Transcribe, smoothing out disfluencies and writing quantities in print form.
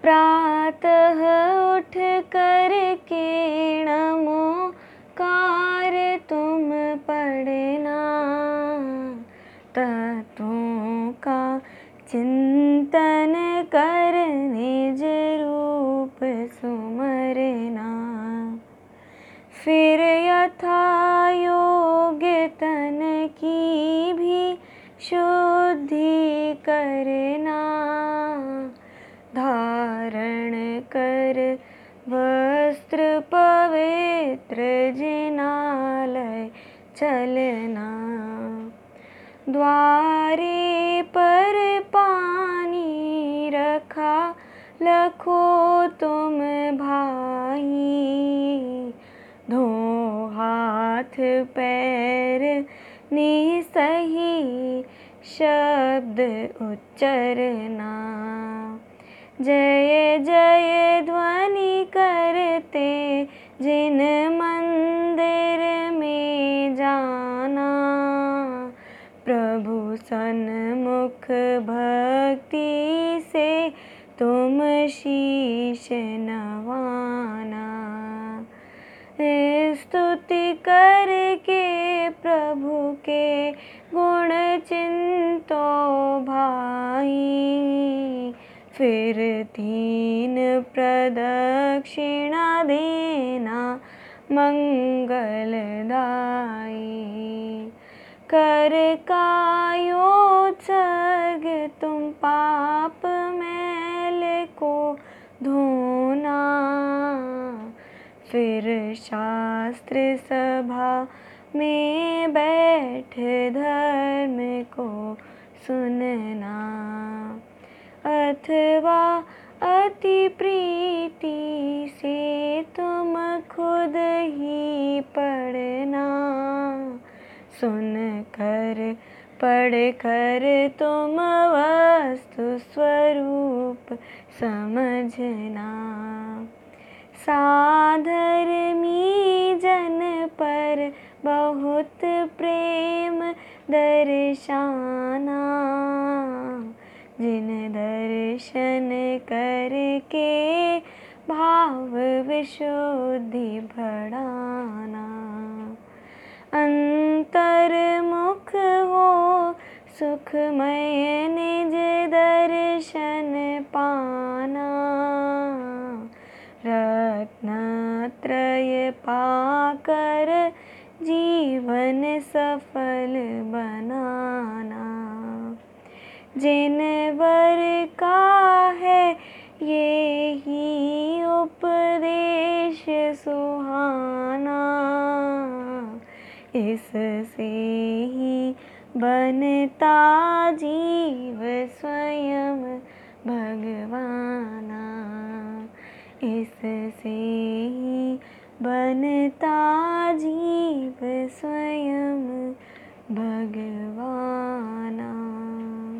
प्रातः उठ कर के नमोकार तुम पढ़ना, तत्वों का चिंतन कर निज रूप सुमरना। फिर यथा योग्य तन की भी शुद्धि करना, धारण कर वस्त्र पवित्र जिनालय चलना। द्वारे पर पानी रखा लखो तुम भाई, धो हाथ पैर निसही शब्द उच्चरना। जय जय ध्वनि करते जिन मंदिर में जाना, प्रभु सन्मुख भक्ति से तुम शीश नवाना। स्तुति करके प्रभु के गुण चिंतो भाई, फिर 3 प्रदक्षिणा देना मंगलदायी। कर कायोत्सर्ग तुम पाप मैल को धोना, फिर शास्त्र सभा में बैठ धर्म को सुनना। अथवा अति प्रीति से तुम खुद ही पढ़ना, सुन कर पढ़ कर तुम वस्तु स्वरूप समझना। साधर्मी जन पर बहुत प्रेम दर्शाना, जिन दर्शन करके भाव विशुद्धि बढ़ाना। अंतर्मुख हो सुखमय निज दर्शन पाना, रत्नत्रय पाकर जीवन सफल बनाना। जिन वर का है ये ही उपदेश सुहाना, इससे ही बनता जीव स्वयं भगवाना, इससे ही बनता जीव स्वयं भगवाना।